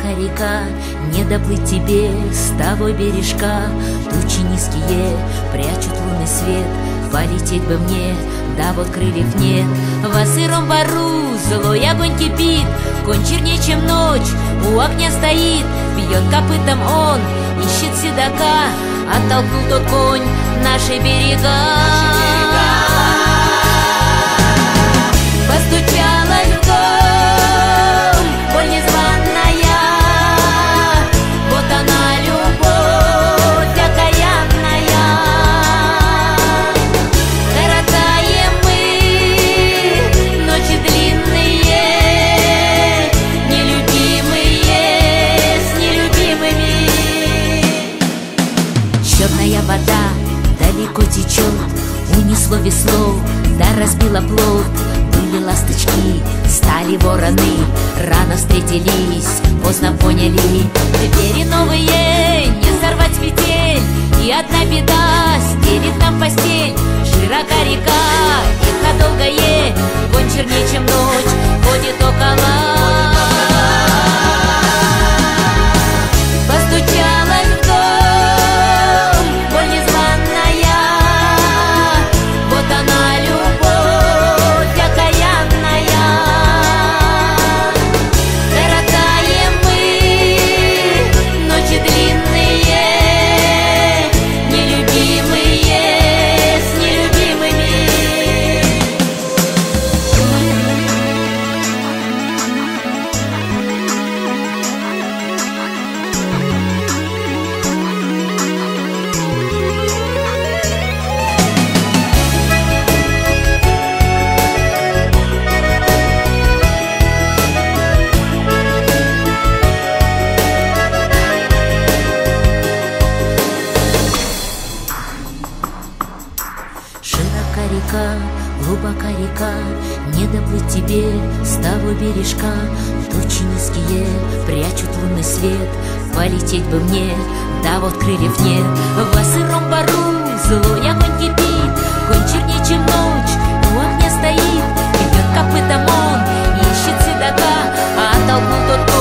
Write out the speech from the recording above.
Широка река, не доплыть тебе с того бережка. Тучи низкие прячут лунный свет, полететь бы мне, да вот крыльев нет. Во сыром бару злой огонь кипит, конь чернее, чем ночь, у огня стоит. Бьет копытом он, ищет седока, оттолкнул тот конь наши берега. Постучалась в дом боль незваная, вот она, любовь окаянная. Коротаем мы ночи длинные, нелюбимые с нелюбимыми. Черная вода далеко течет, унесло весло, да разбила плот. Были ласточки, стали вороны, рано встретились, поздно поняли. Двери новые не сорвать с петель, и одна беда стелит нам постель. Широка река, тихо долгое, конь чернее, чем ночь, ходит около. Постучалась в дом боль незваная, вот она, любовь окаянная. Коротаем мы ночи длинные, нелюбимые с нелюбимыми. Широка река, глубока река, не доплыть тебе с того бережка. Тучи низкие прячут лунный свет, полететь бы мне, да вот крыльев нет. Во сыром бару злой огонь кипит, конь чернее, чем ночь, у огня стоит. Бьет копытом он, ищет седока, а оттолкнул тот